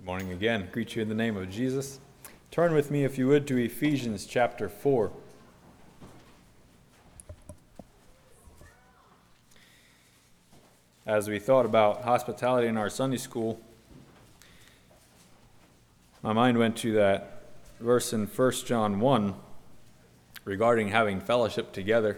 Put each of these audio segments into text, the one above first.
Good morning again. Greet you in the name of Jesus. Turn with me, if you would, to Ephesians chapter 4. As we thought about hospitality in our Sunday school, my mind went to that verse in 1 John 1 regarding having fellowship together.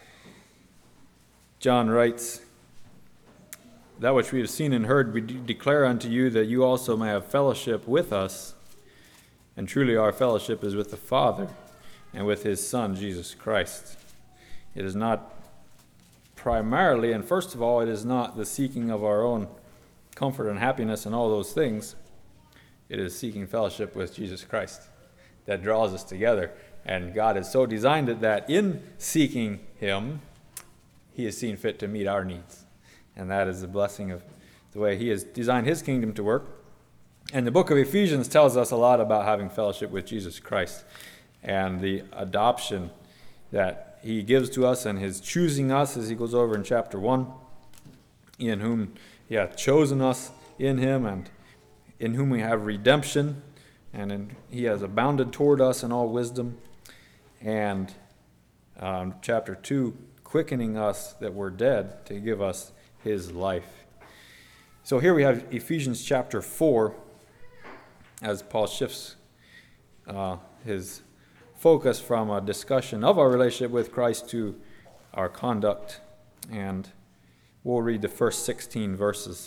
John writes, "That which we have seen and heard we declare unto you, that you also may have fellowship with us. And truly our fellowship is with the Father and with his Son, Jesus Christ." It is not primarily, and first of all, it is not the seeking of our own comfort and happiness and all those things. It is seeking fellowship with Jesus Christ that draws us together. And God has so designed it that in seeking him, he has seen fit to meet our needs. And that is the blessing of the way he has designed his kingdom to work. And the book of Ephesians tells us a lot about having fellowship with Jesus Christ and the adoption that he gives to us and his choosing us, as he goes over in chapter 1, in whom he hath chosen us in him, and in whom we have redemption, and he has abounded toward us in all wisdom. And chapter 2, quickening us that were dead to give us his life. So here we have Ephesians chapter 4, as Paul shifts his focus from a discussion of our relationship with Christ to our conduct. And we'll read the first 16 verses.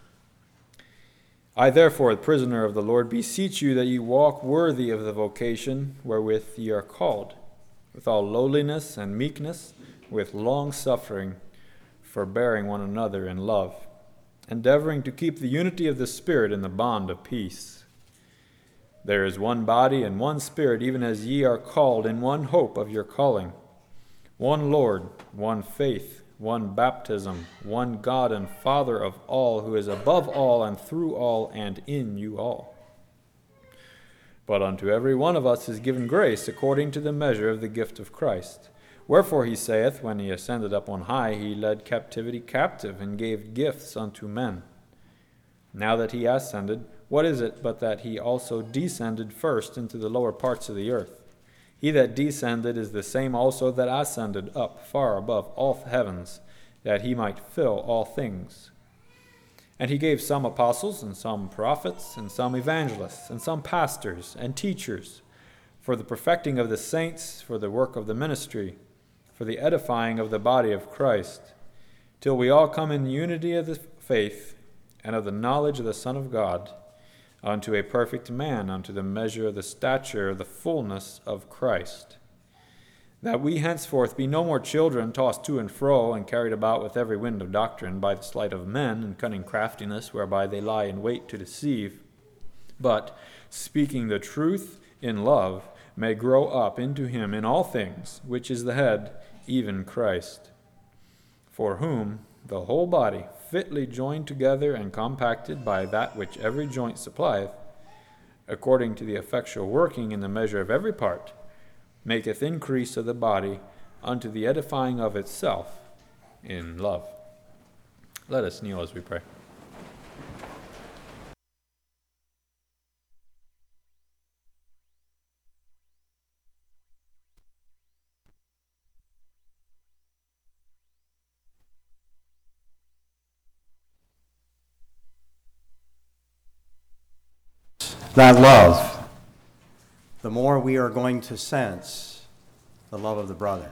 "I therefore, the prisoner of the Lord, beseech you that ye walk worthy of the vocation wherewith ye are called, with all lowliness and meekness, with long suffering, forbearing one another in love, endeavoring to keep the unity of the Spirit in the bond of peace. There is one body and one Spirit, even as ye are called in one hope of your calling, one Lord, one faith, one baptism, one God and Father of all, who is above all and through all and in you all. But unto every one of us is given grace according to the measure of the gift of Christ. Wherefore he saith, when he ascended up on high, he led captivity captive, and gave gifts unto men. Now that he ascended, what is it but that he also descended first into the lower parts of the earth? He that descended is the same also that ascended up far above all heavens, that he might fill all things. And he gave some apostles, and some prophets, and some evangelists, and some pastors and teachers, for the perfecting of the saints, for the work of the ministry, for the edifying of the body of Christ, till we all come in unity of the faith and of the knowledge of the Son of God, unto a perfect man, unto the measure of the stature of the fullness of Christ. That we henceforth be no more children, tossed to and fro, and carried about with every wind of doctrine, by the sleight of men and cunning craftiness, whereby they lie in wait to deceive, but, speaking the truth in love, may grow up into him in all things, which is the head, even Christ, for whom the whole body, fitly joined together and compacted by that which every joint supplieth, according to the effectual working in the measure of every part, maketh increase of the body unto the edifying of itself in love." Let us kneel as we pray. That love, the more we are going to sense the love of the brother.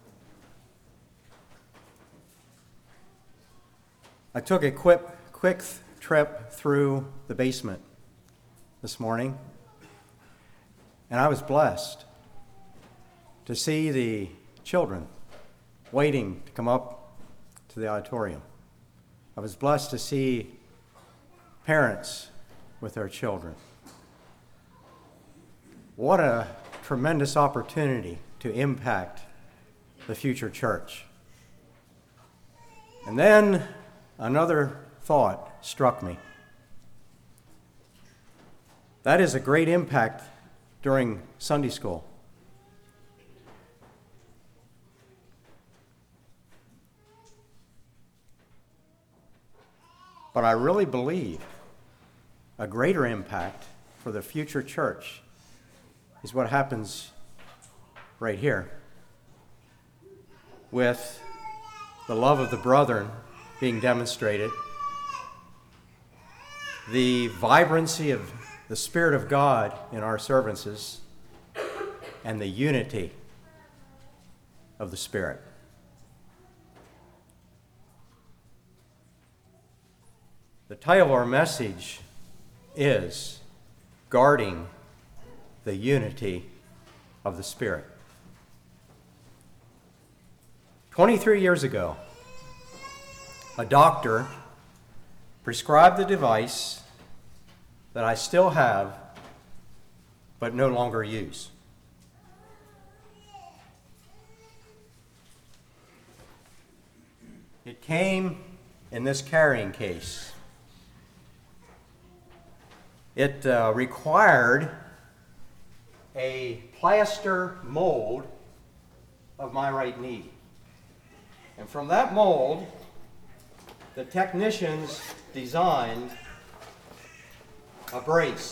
I took a quick trip through the basement this morning, and I was blessed to see the children waiting to come up to the auditorium. I was blessed to see parents with their children. What a tremendous opportunity to impact the future church. And then another thought struck me. That is a great impact during Sunday school. But I really believe a greater impact for the future church is what happens right here, with the love of the brethren being demonstrated, the vibrancy of the Spirit of God in our services, and the unity of the Spirit. The title of our message is Guarding the Unity of the Spirit. 23 years ago, a doctor prescribed the device that I still have but no longer use. It came in this carrying case. It required a plaster mold of my right knee. And from that mold, the technicians designed a brace.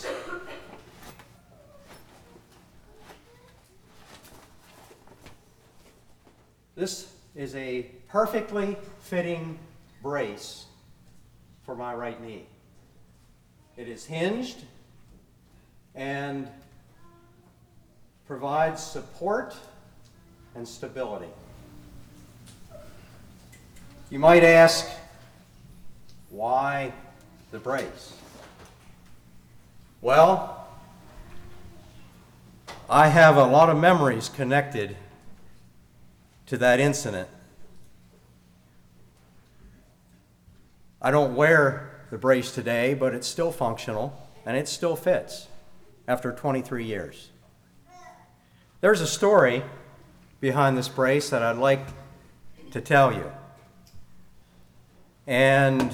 This is a perfectly fitting brace for my right knee. It is hinged and provides support and stability. You might ask, why the brace? Well, I have a lot of memories connected to that incident. I don't wear the brace today, but it's still functional and it still fits after 23 years. There's a story behind this brace that I'd like to tell you. And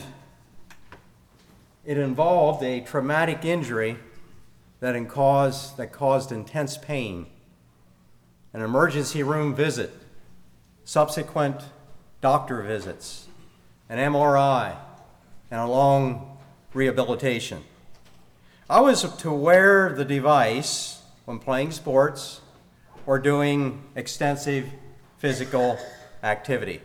it involved a traumatic injury that caused intense pain, an emergency room visit, subsequent doctor visits, an MRI, and a long rehabilitation. I was to wear the device when playing sports or doing extensive physical activity.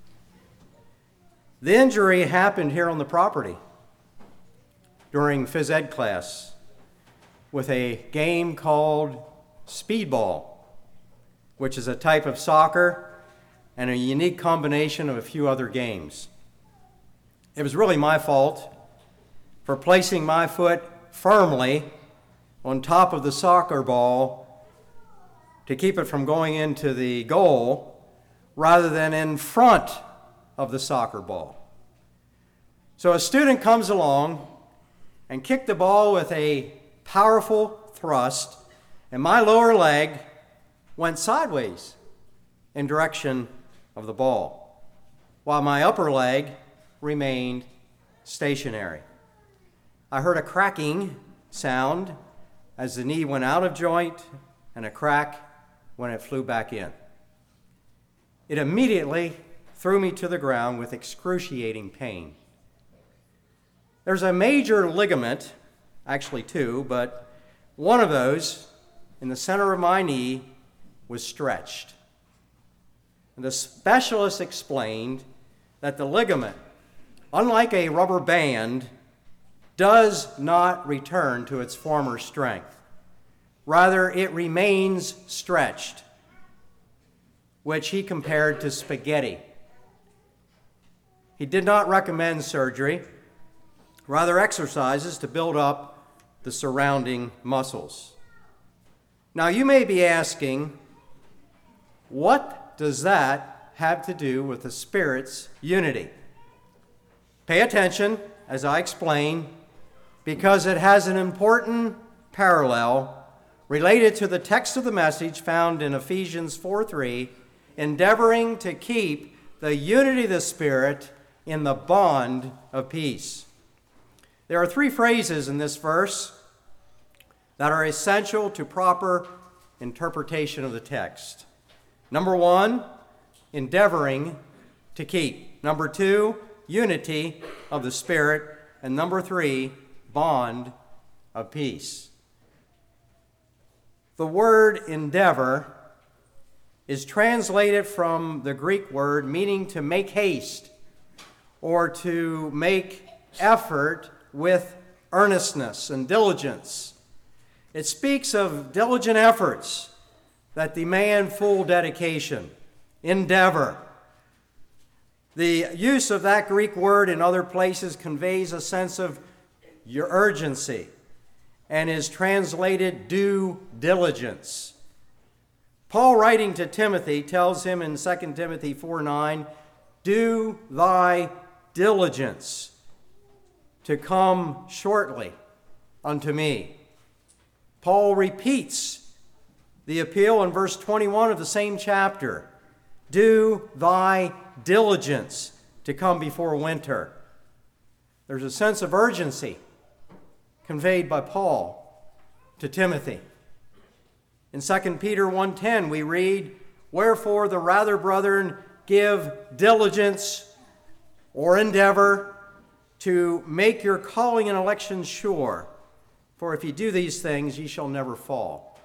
The injury happened here on the property during phys ed class with a game called speedball, which is a type of soccer and a unique combination of a few other games. It was really my fault for placing my foot firmly on top of the soccer ball to keep it from going into the goal rather than in front of the soccer ball. So a student comes along and kicked the ball with a powerful thrust, and my lower leg went sideways in direction of the ball, while my upper leg remained stationary. I heard a cracking sound as the knee went out of joint and a crack when it flew back in. It immediately threw me to the ground with excruciating pain. There's a major ligament, actually two, but one of those in the center of my knee was stretched. And the specialist explained that the ligament, unlike a rubber band, does not return to its former strength. Rather, it remains stretched, which he compared to spaghetti. He did not recommend surgery, rather exercises to build up the surrounding muscles. Now, you may be asking, what does that have to do with the Spirit's unity? Pay attention as I explain, because it has an important parallel related to the text of the message found in Ephesians 4:3, endeavoring to keep the unity of the Spirit in the bond of peace. There are three phrases in this verse that are essential to proper interpretation of the text. Number one, endeavoring to keep. Number two, unity of the Spirit. And number three, bond of peace. The word endeavor is translated from the Greek word meaning to make haste or to make effort with earnestness and diligence. It speaks of diligent efforts that demand full dedication, endeavor. The use of that Greek word in other places conveys a sense of your urgency and is translated due diligence. Paul, writing to Timothy, tells him in 2 Timothy 4:9, do thy diligence to come shortly unto me. Paul repeats the appeal in verse 21 of the same chapter. Do thy diligence to come before winter. There's a sense of urgency conveyed by Paul to Timothy. In 2 Peter 1:10 we read, wherefore the rather, brethren, give diligence or endeavor to make your calling and election sure. For if ye do these things, ye shall never fall.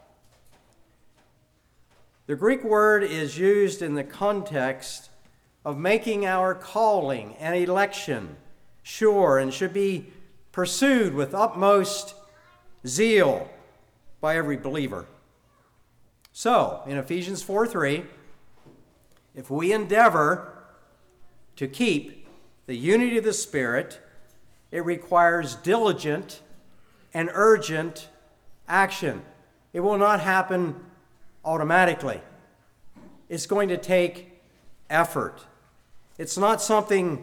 The Greek word is used in the context of making our calling and election sure and should be pursued with utmost zeal by every believer. So, in Ephesians 4:3, if we endeavor to keep the unity of the Spirit, it requires diligent and urgent action. It will not happen automatically. It's going to take effort. It's not something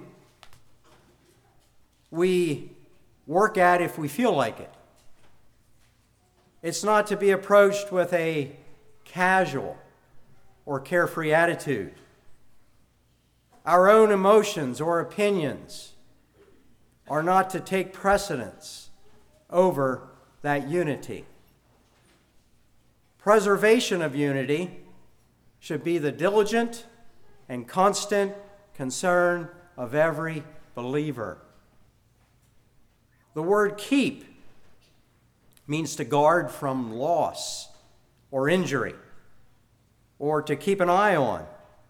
we work at if we feel like it. It's not to be approached with a casual or carefree attitude. Our own emotions or opinions are not to take precedence over that unity. Preservation of unity should be the diligent and constant concern of every believer. The word keep means to guard from loss or injury, or to keep an eye on.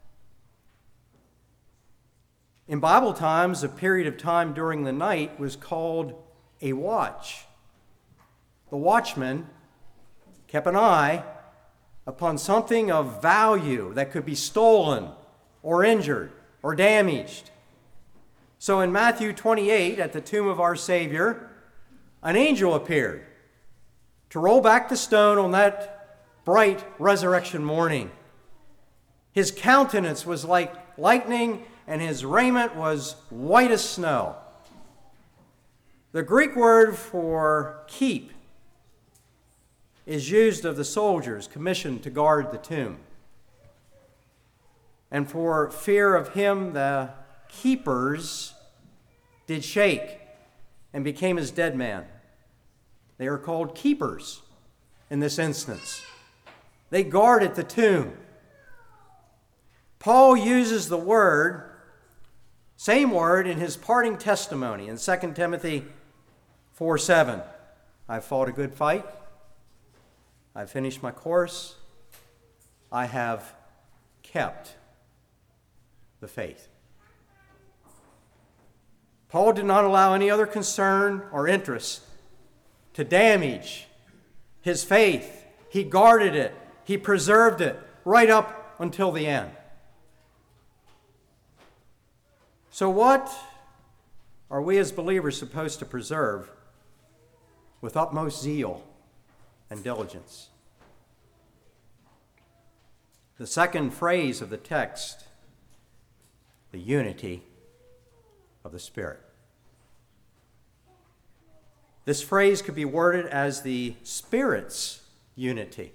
In Bible times, a period of time during the night was called a watch. The watchman kept an eye upon something of value that could be stolen or injured or damaged. So in Matthew 28, at the tomb of our Savior, an angel appeared to roll back the stone on that bright resurrection morning. His countenance was like lightning, and his raiment was white as snow. The Greek word for keep is used of the soldiers commissioned to guard the tomb. And for fear of him, the keepers did shake and became as dead men. They are called keepers in this instance. They guarded the tomb. Paul uses the same word in his parting testimony in 2 Timothy 4:7. I've fought a good fight. I've finished my course. I have kept the faith. Paul did not allow any other concern or interest to damage his faith. He guarded it. He preserved it right up until the end. So what are we as believers supposed to preserve with utmost zeal and diligence? The second phrase of the text, the unity of the Spirit. This phrase could be worded as the Spirit's unity.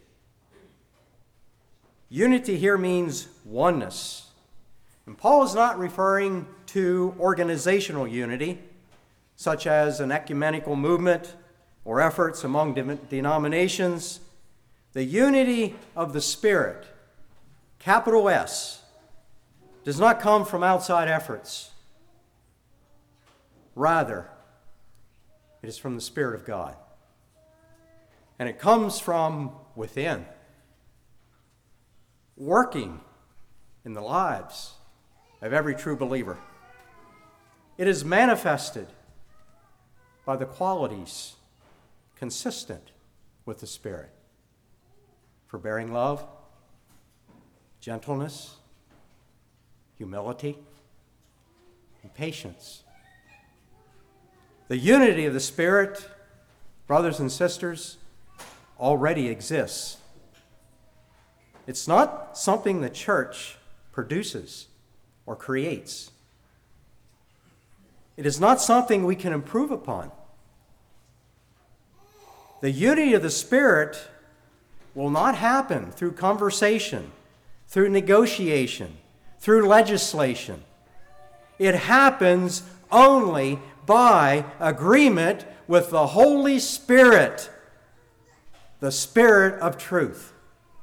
Unity here means oneness. And Paul is not referring to organizational unity, such as an ecumenical movement or efforts among denominations. The unity of the Spirit, capital S, does not come from outside efforts. Rather, it is from the Spirit of God. And it comes from within, working in the lives of every true believer. It is manifested by the qualities consistent with the Spirit: forbearing love, gentleness, humility, and patience. The unity of the Spirit, brothers and sisters, already exists. It's not something the church produces or creates. It is not something we can improve upon. The unity of the Spirit will not happen through conversation, through negotiation, through legislation. It happens only by agreement with the Holy Spirit, the Spirit of truth.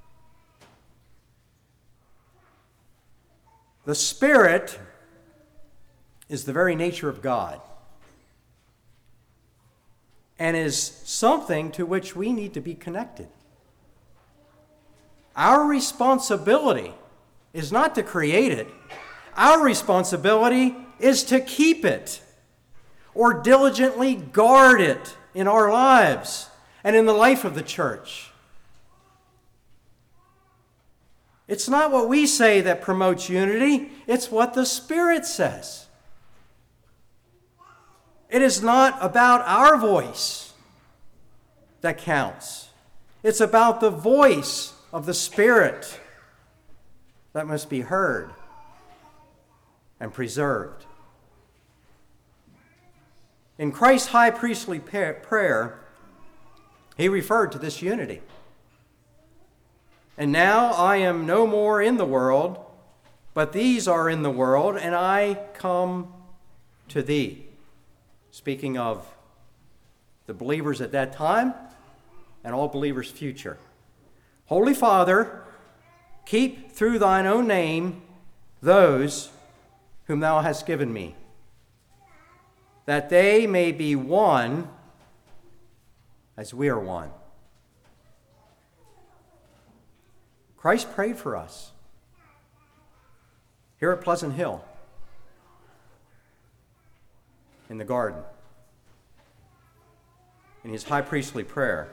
The Spirit is the very nature of God and is something to which we need to be connected. Our responsibility is not to create it. Our responsibility is to keep it or diligently guard it in our lives and in the life of the church. It's not what we say that promotes unity, it's what the Spirit says. It is not about our voice that counts. It's about the voice of the Spirit that must be heard and preserved. In Christ's high priestly prayer, he referred to this unity. And now I am no more in the world, but these are in the world, and I come to thee. Speaking of the believers at that time and all believers future. Holy Father, keep through thine own name those whom thou hast given me, that they may be one as we are one. Christ prayed for us here at Pleasant Hill in the garden in his high priestly prayer.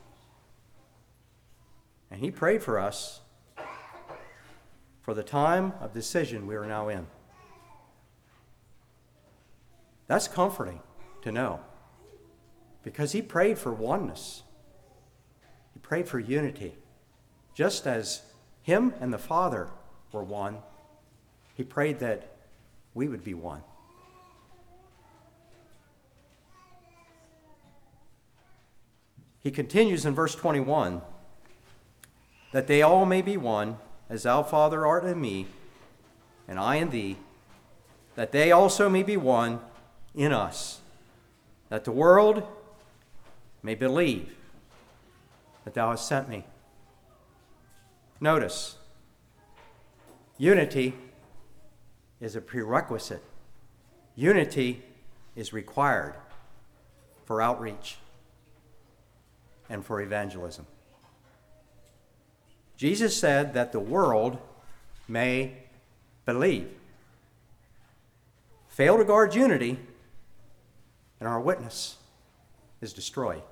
And he prayed for us for the time of decision we are now in. That's comforting to know, because he prayed for oneness. He prayed for unity. Just as him and the Father were one, he prayed that we would be one. He continues in verse 21, that they all may be one, as thou, Father, art in me, and I in thee, that they also may be one in us, that the world may believe that thou hast sent me. Notice, unity is a prerequisite. Unity is required for outreach and for evangelism. Jesus said that the world may believe. Fail to guard unity, and our witness is destroyed.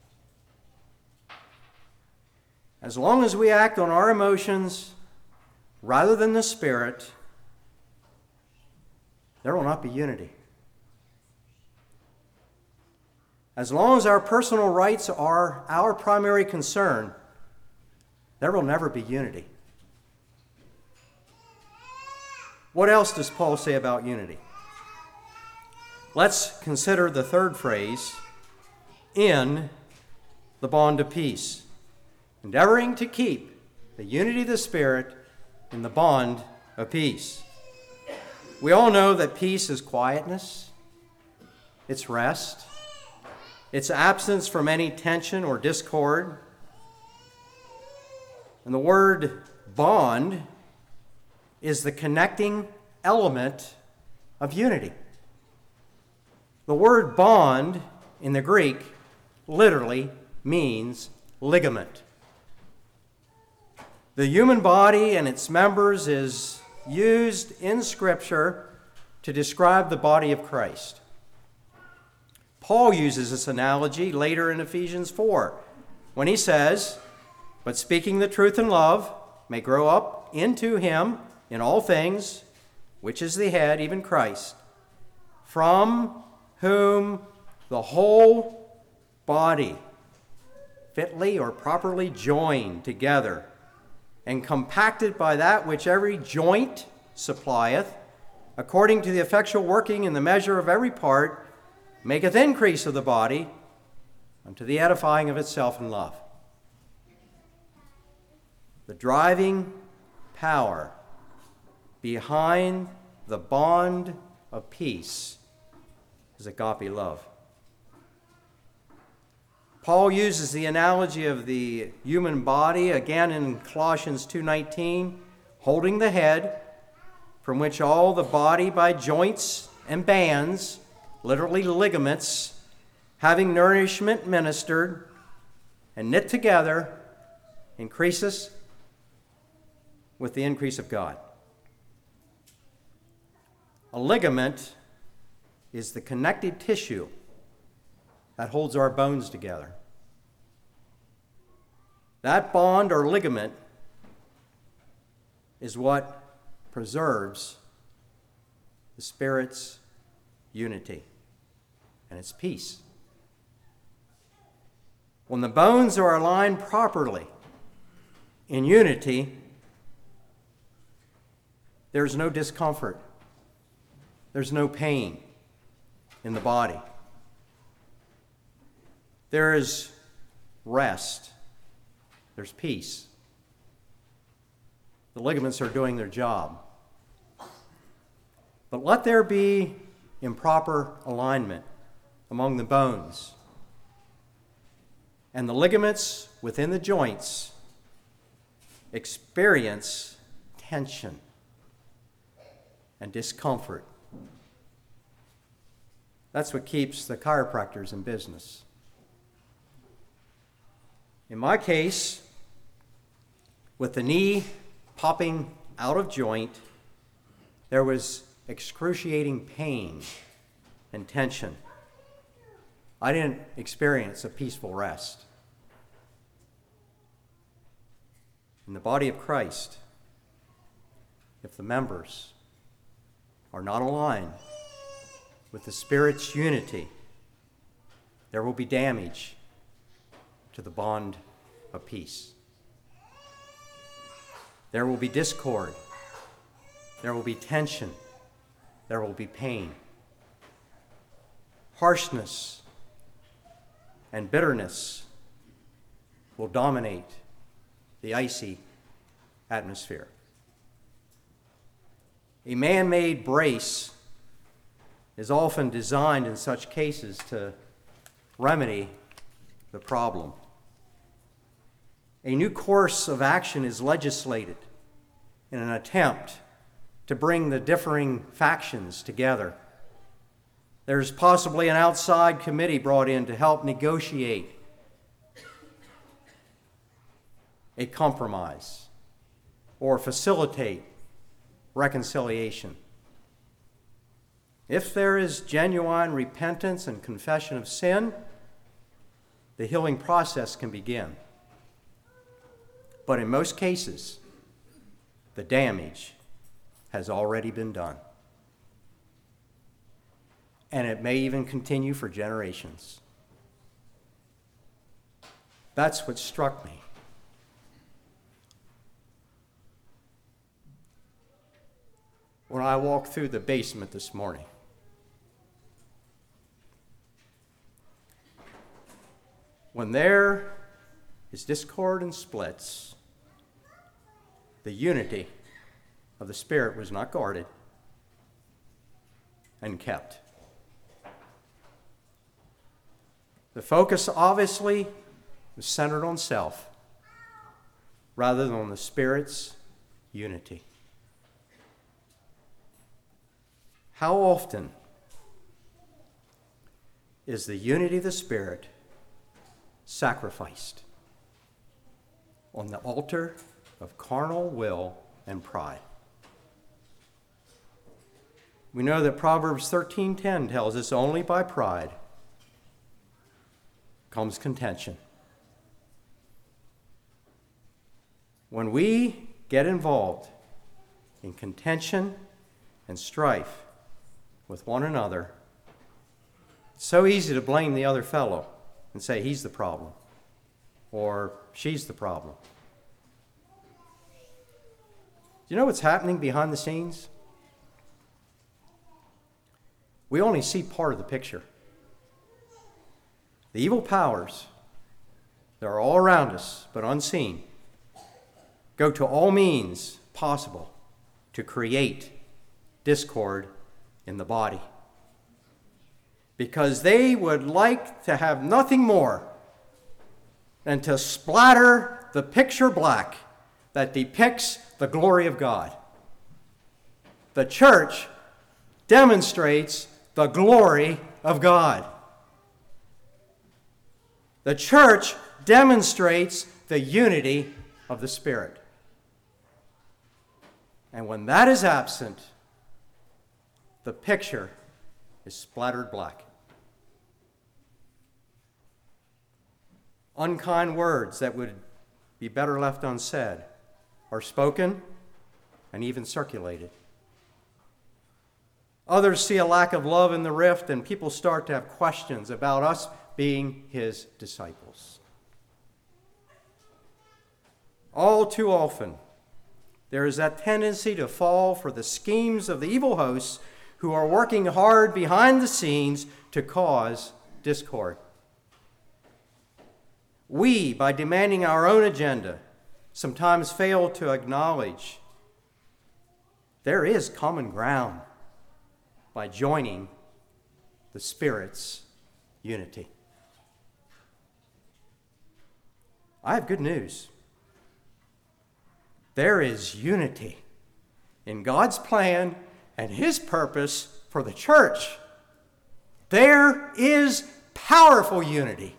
As long as we act on our emotions rather than the Spirit, there will not be unity. As long as our personal rights are our primary concern, there will never be unity. What else does Paul say about unity? Let's consider the third phrase, in the bond of peace. Endeavoring to keep the unity of the Spirit in the bond of peace. We all know that peace is quietness, it's rest, it's absence from any tension or discord. And the word bond is the connecting element of unity. The word bond in the Greek literally means ligament. The human body and its members is used in Scripture to describe the body of Christ. Paul uses this analogy later in Ephesians 4 when he says, "But speaking the truth in love may grow up into him in all things, which is the head, even Christ, from whom the whole body, fitly or properly joined together, and compacted by that which every joint supplieth, according to the effectual working in the measure of every part, maketh increase of the body unto the edifying of itself in love." The driving power behind the bond of peace is agape love. Paul uses the analogy of the human body again in Colossians 2:19, holding the head, from which all the body by joints and bands, literally ligaments, having nourishment ministered and knit together, increases with the increase of God. A ligament is the connective tissue that holds our bones together. That bond or ligament is what preserves the Spirit's unity and its peace. When the bones are aligned properly in unity, there's no discomfort. There's no pain in the body. There is rest. There's peace. The ligaments are doing their job. But let there be improper alignment among the bones, and the ligaments within the joints experience tension and discomfort. That's what keeps the chiropractors in business. In my case, with the knee popping out of joint, there was excruciating pain and tension. I didn't experience a peaceful rest. In the body of Christ, if the members are not aligned with the Spirit's unity, there will be damage to the bond of peace. There will be discord. There will be tension. There will be pain. Harshness and bitterness will dominate the icy atmosphere. A man-made brace is often designed in such cases to remedy the problem. A new course of action is legislated in an attempt to bring the differing factions together. There's possibly an outside committee brought in to help negotiate a compromise or facilitate reconciliation. If there is genuine repentance and confession of sin, the healing process can begin. But in most cases, the damage has already been done. And it may even continue for generations. That's what struck me. When I walked through the basement this morning, when there is discord and splits, the unity of the Spirit was not guarded and kept. The focus obviously was centered on self rather than on the Spirit's unity. How often is the unity of the Spirit sacrificed on the altar of carnal will and pride. We know that Proverbs 13:10 tells us only by pride comes contention. When we get involved in contention and strife with one another, it's so easy to blame the other fellow and say he's the problem or she's the problem. Do you know what's happening behind the scenes? We only see part of the picture. The evil powers that are all around us but unseen go to all means possible to create discord in the body, because they would like to have nothing more than to splatter the picture black that depicts the glory of God. The church demonstrates the glory of God. The church demonstrates the unity of the Spirit. And when that is absent, the picture is splattered black. Unkind words that would be better left unsaid are spoken and even circulated. Others see a lack of love in the rift, and people start to have questions about us being his disciples. All too often, there is that tendency to fall for the schemes of the evil hosts who are working hard behind the scenes to cause discord. We, by demanding our own agenda, sometimes fail to acknowledge there is common ground by joining the Spirit's unity. I have good news. There is unity in God's plan and his purpose for the church. There is powerful unity.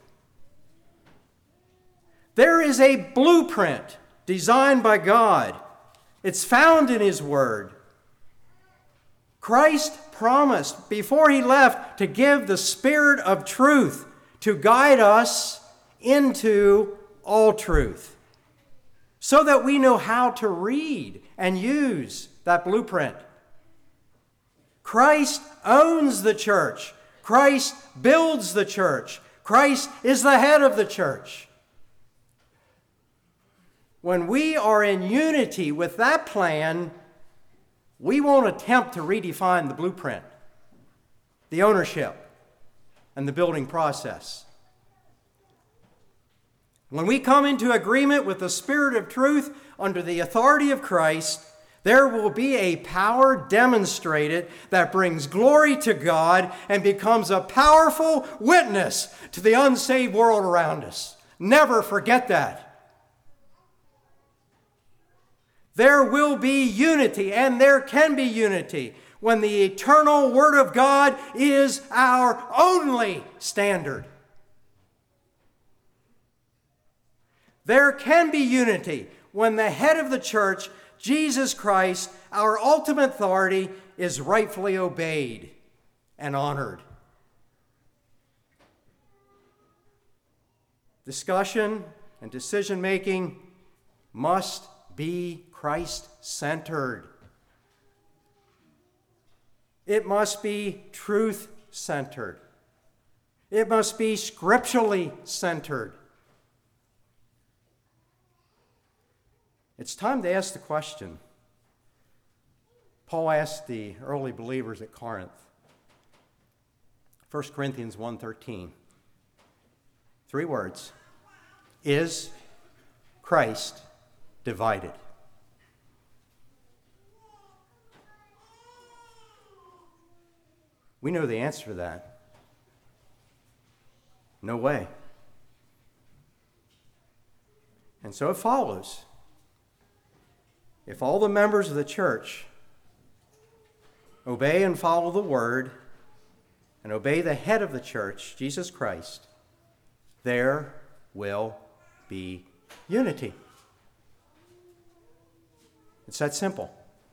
There is a blueprint designed by God. It's found in his word. Christ promised before he left to give the Spirit of truth to guide us into all truth, so that we know how to read and use that blueprint. Christ owns the church. Christ builds the church. Christ is the head of the church. When we are in unity with that plan, we won't attempt to redefine the blueprint, the ownership, and the building process. When we come into agreement with the Spirit of truth under the authority of Christ, there will be a power demonstrated that brings glory to God and becomes a powerful witness to the unsaved world around us. Never forget that. There will be unity, and there can be unity when the eternal Word of God is our only standard. There can be unity when the head of the church, Jesus Christ, our ultimate authority, is rightfully obeyed and honored. Discussion and decision-making must be Christ-centered. It must be truth-centered. It must be scripturally centered. It's time to ask the question Paul asked the early believers at Corinth. 1 Corinthians 1:13. 3 words. Is Christ divided? We know the answer to that. No way. And so it follows. If all the members of the church obey and follow the word and obey the head of the church, Jesus Christ, there will be unity. It's that simple.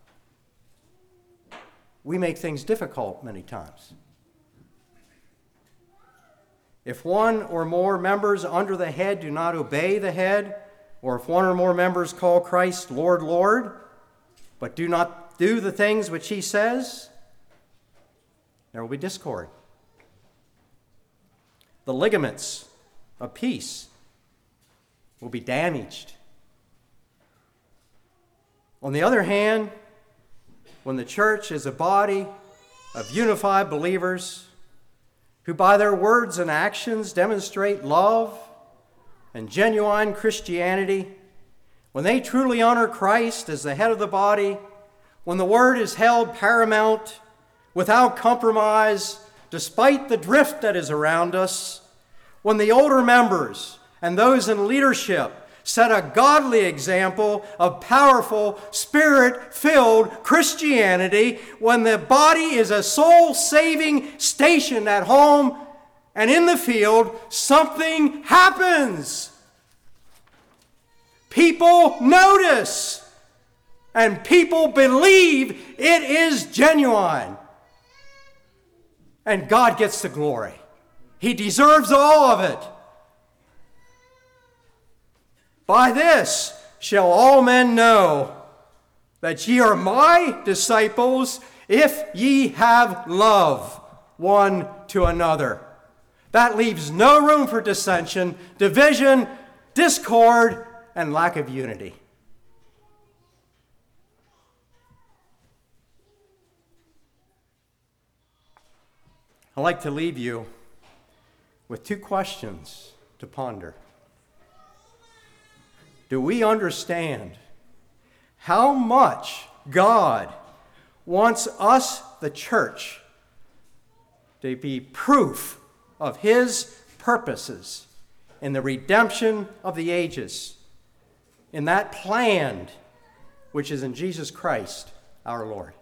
We make things difficult many times. If one or more members under the head do not obey the head, or if one or more members call Christ Lord, Lord, but do not do the things which he says, there will be discord. The ligaments of peace will be damaged. On the other hand, when the church is a body of unified believers who by their words and actions demonstrate love and genuine Christianity, when they truly honor Christ as the head of the body, when the word is held paramount, without compromise, despite the drift that is around us, when the older members and those in leadership set a godly example of powerful, spirit-filled Christianity, when the body is a soul-saving station at home and in the field, something happens. People notice, and people believe it is genuine. And God gets the glory. He deserves all of it. By this shall all men know that ye are my disciples, if ye have love one to another. That leaves no room for dissension, division, discord, and lack of unity. I'd like to leave you with two questions to ponder. Do we understand how much God wants us, the church, to be proof of his purposes in the redemption of the ages, in that plan which is in Jesus Christ our Lord?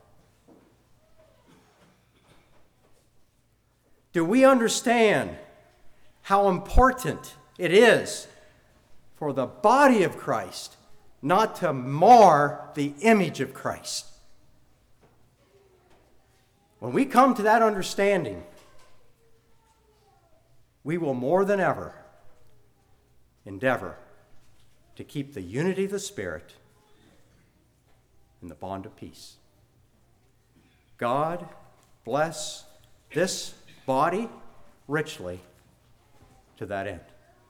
Do we understand how important it is for the body of Christ not to mar the image of Christ? When we come to that understanding, we will more than ever endeavor to keep the unity of the Spirit in the bond of peace. God bless this body richly to that end.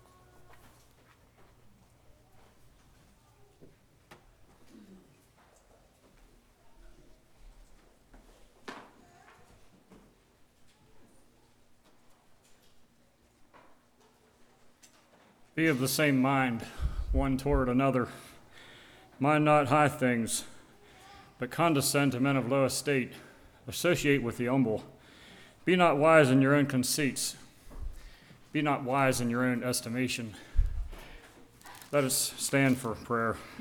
Be of the same mind, one toward another. Mind not high things, but condescend to men of low estate. Associate with the humble. Be not wise in your own conceits. Be not wise in your own estimation. Let us stand for prayer.